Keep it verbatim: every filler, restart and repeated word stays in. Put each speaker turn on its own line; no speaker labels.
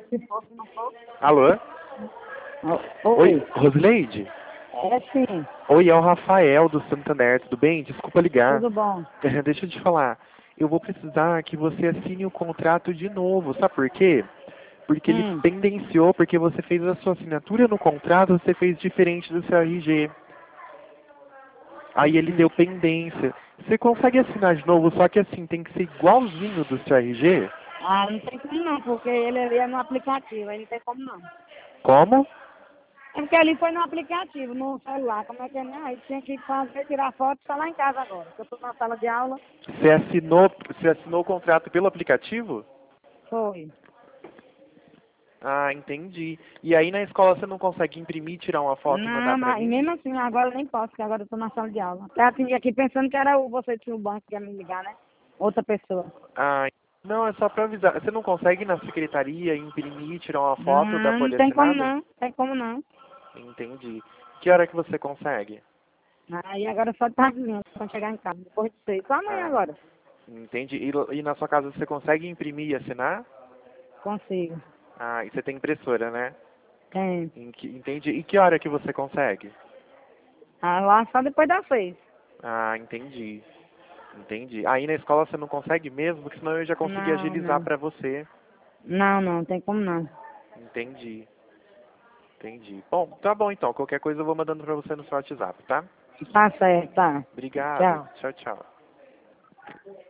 Se fosse, não fosse.
Alô?
O-
Oi,
Oi.
Rosileide?
É sim.
Oi, é o Rafael do Santander, tudo bem? Desculpa ligar.
Tudo bom.
Deixa eu te falar. Eu vou precisar que você assine o contrato de novo, sabe por quê? Porque ele
Hum.
pendenciou, porque você fez a sua assinatura no contrato, você fez diferente do seu R G. Aí ele
Hum.
deu pendência. Você consegue assinar de novo, só que assim, tem que ser igualzinho do seu R G?
Ah, não tem como não, porque ele ali é no aplicativo, aí não tem como não.
Como?
É porque ali foi no aplicativo, no celular, como é que é, né? Aí tinha que fazer, tirar foto e tá lá em casa agora. Eu tô na sala de aula.
Você assinou, você assinou o contrato pelo aplicativo?
Foi.
Ah, entendi. E aí na escola você não consegue imprimir, tirar uma foto e
Não,
mandar pra
mas e
mim?
mesmo assim, agora eu nem posso, porque agora eu tô na sala de aula. Até atendi aqui pensando que era o você que tinha o banco que ia me ligar, né? Outra pessoa.
Ah, não, é só pra avisar. Você não consegue ir na secretaria imprimir, tirar uma foto da
Não, não
folha
tem como
assinada?
não, tem como não.
Entendi. Que hora que você consegue?
Aí agora só de tardezinha, quando chegar em casa, depois de seis. Só amanhã
Ah,
agora.
entendi. E, e na sua casa você consegue imprimir e assinar?
Consigo.
Ah, e você tem impressora, né?
Tem.
Em que- Entendi. E que hora que você consegue?
Ah, lá só depois das seis.
Ah, entendi. Entendi. Aí na escola você não consegue mesmo, porque senão eu já consegui
Não,
agilizar
não.
pra você.
Não, não, tem como não.
Entendi. Entendi. Bom, tá bom então. Qualquer coisa eu vou mandando pra você no seu WhatsApp, tá?
Tá certo, tá.
Obrigado.
Tchau.
Tchau, tchau.